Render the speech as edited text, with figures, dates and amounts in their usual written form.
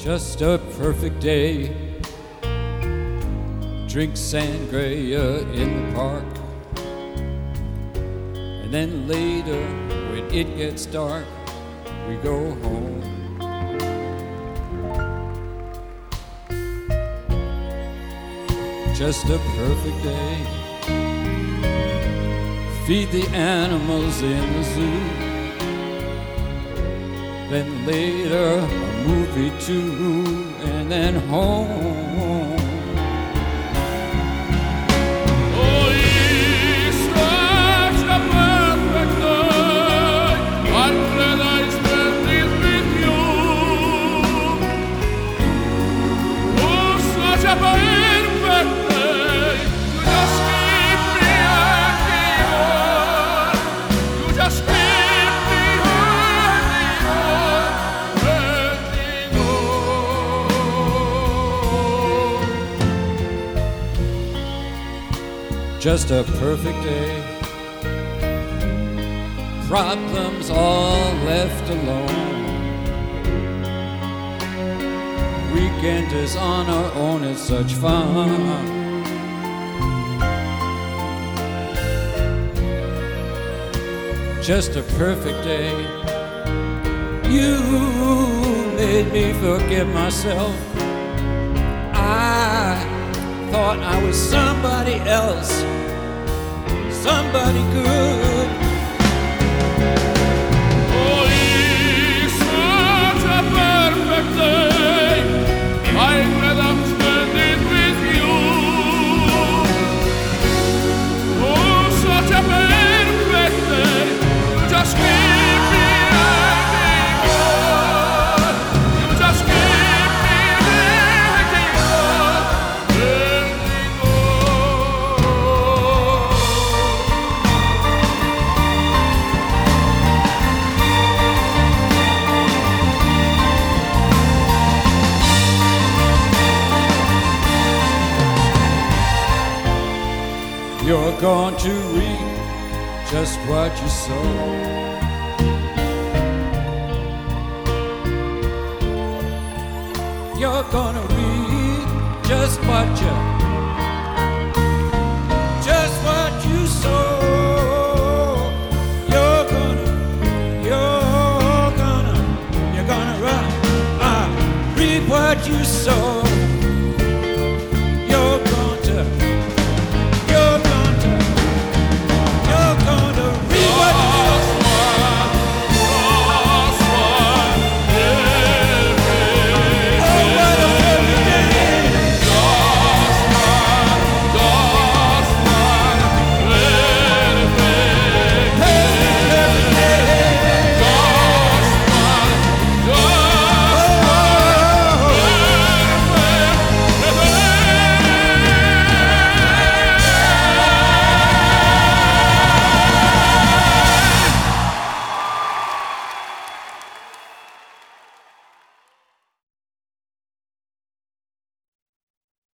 Just a perfect day. Drink sangria in the park. And then later, when it gets dark, we go home. Just a perfect day. Feed the animals in the zoo. Then later, a movie too, and then home. Oh, it's such a perfect day. I'm glad I spent it with you. Oh, such a perfect day. You just keep me hanging on. You just keep me just a perfect day. Problems all left alone. Weekend is on our own, it's such fun. Just a perfect day. You made me forget myself. I thought I was somebody else, somebody good. Oh, it's such a perfect day. I'm glad I'm spending with you. Oh, such a perfect day. You just keep me hanging on. You just keep me hanging on. You're going to reap just what you sow. You're gonna reap just what you sow. You're gonna reap what you sow.